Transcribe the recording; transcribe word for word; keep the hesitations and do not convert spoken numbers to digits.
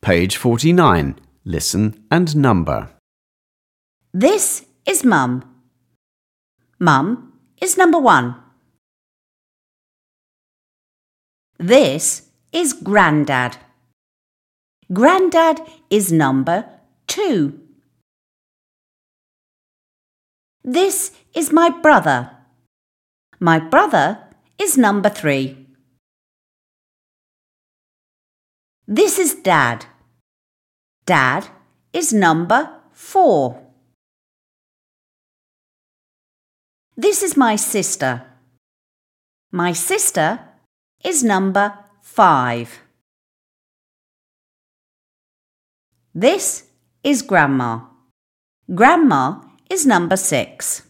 Page forty-nine. Listen and number. This is Mum. Mum is number one. This is Grandad. Grandad is number two. This is my brother. My brother is number three. This is Dad. Dad is number four. This is my sister. My sister is number five. This is Grandma. Grandma is number six.